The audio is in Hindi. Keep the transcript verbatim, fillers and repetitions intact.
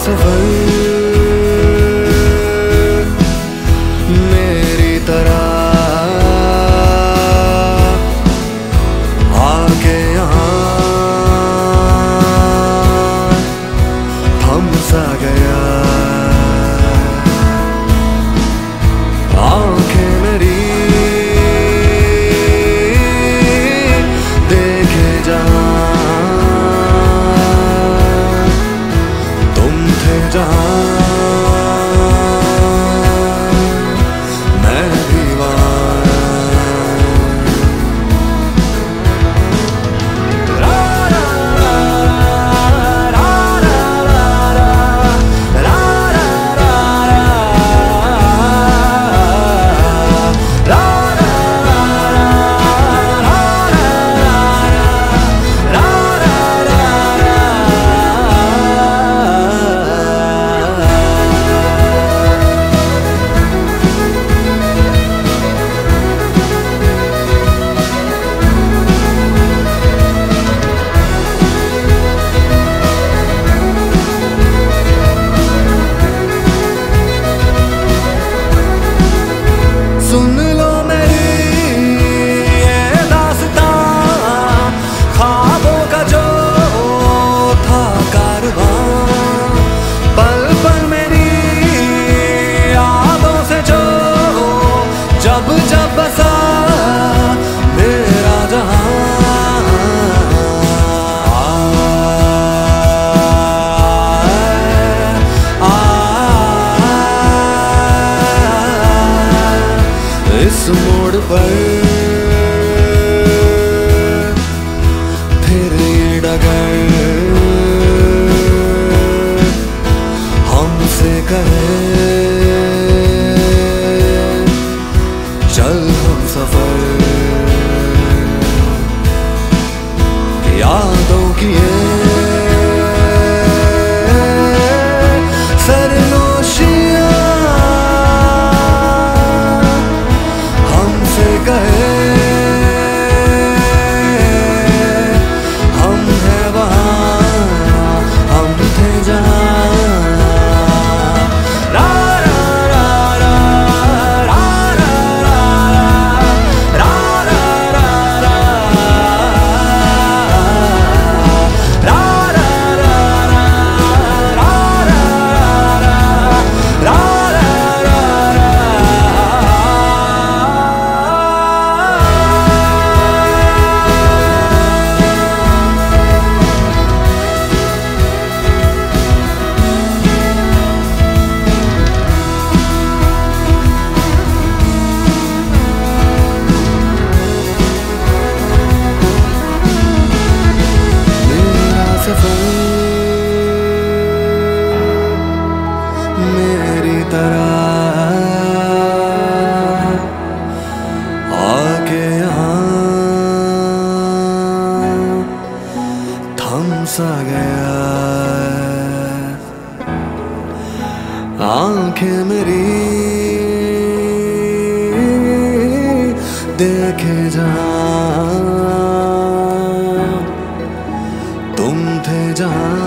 सफर मेरी तरह आके यहाँ थम सा गया। आंखें मेरी देखे जहाँ तुम थे जहाँ मैं भी सुन लो मेरी ये दास्तां, ख्वाबों का जो था कारवां, पल पल मेरी यादों से जो जब जब बसा मेरा जहां। इस मोड़ पर फिर ये डगर हमसे कहे चल हम सफर यादों की ये सरनोशियां कहे हम हैं वहाँ हम थे जहाँ। रा रा रा रा रा रा रा रा रा सफर मेरी तरह आके यहाँ थम सा गया। आंखें मेरी देखे जहाँ तुम थे जहाँ